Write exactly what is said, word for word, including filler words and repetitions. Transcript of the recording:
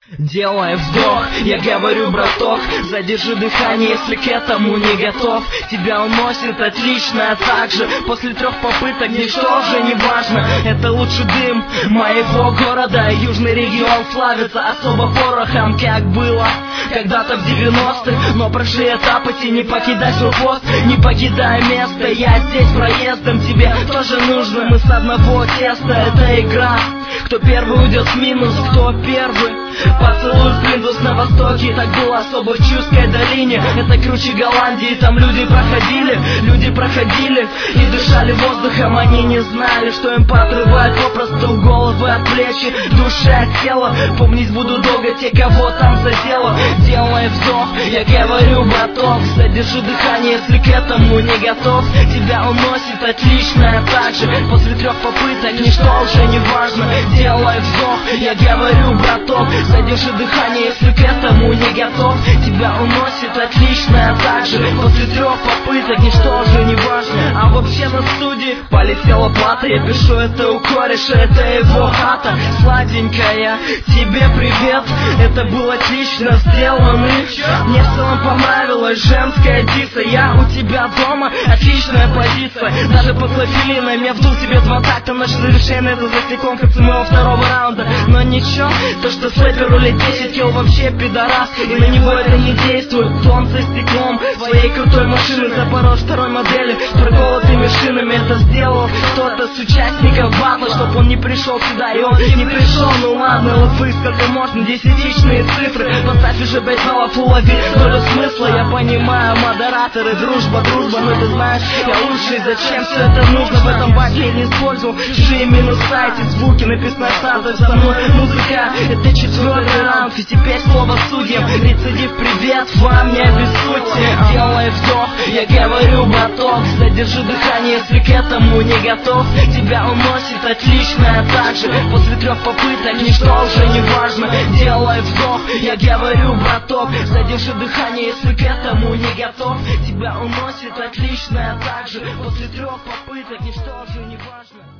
Делай вдох, я говорю, браток, задержи дыхание, если к этому не готов. Тебя уносит отлично, а также после трех попыток ничто уже не важно. Это лучший дым моего города, южный регион славится особо порохом, как было когда-то в девяностых. Но прошли этапы, и не покидай свой пост, не покидай место. Я здесь проездом, тебе тоже нужно, мы с одного теста. Это игра, кто первый уйдет в минус, кто первый поцелуй плинтус на востоке. Так было особо в Чудской долине, это круче Голландии. Там люди проходили, люди проходили и дышали воздухом. Они не знали, что им подрывают попросту головы от плечи, души от тела. Помнить буду долго те, кого там задело. Делай вдох, я говорю, браток, задержи дыхание, если к этому не готов. Тебя уносит отлично, а также после трех попыток ничто уже не важно. Делай вдох, я говорю, браток, задержи дыхание, если к этому не готов. Тебя уносит отлично, а также после трех попыток ничто уже не важно. А вообще на студии полетела плата, я пишу это у кореша, это его хата. Сладенькая, тебе привет, это было отлично сделано. Мне в целом понравилась женская диса. Я у тебя дома, отличная позиция. Даже под клофелином я вдул себе два такта. Ночь завершения, это за секунд конца моего второго раунда. Но ничего, то что слэперу лет десять, килл вообще пидорас, и на него это не действует. Тон со стеклом своей крутой машины, Запорож второй модели с проколотыми шинами. Это сделал кто-то с участников батла, чтоб он не пришел сюда, и он не пришел. Ну ладно, лофы, сколько можно, десятичные цифры. Поставь уже пять баллов, улови долю смысла. Я понимаю, модераторы, дружба, дружба, но ты знаешь, я лучший, зачем все это нужно? В этом батле не использовал чужие минуса, эти звуки написано сразу со мной. Музыка, это четвертый раунд, и теперь слово судьям. Рецидив, привет, вам не обессудьте. Делай вдох, я говорю, браток, задержи дыхание, если к этому не готов. Тебя уносит отлично, а также после трех попыток ничто уже не важно. Делай вдох, я говорю, браток, задержи дыхание, если к этому не готов. Тебя уносит отлично, а также после трех попыток ничто уже не важно.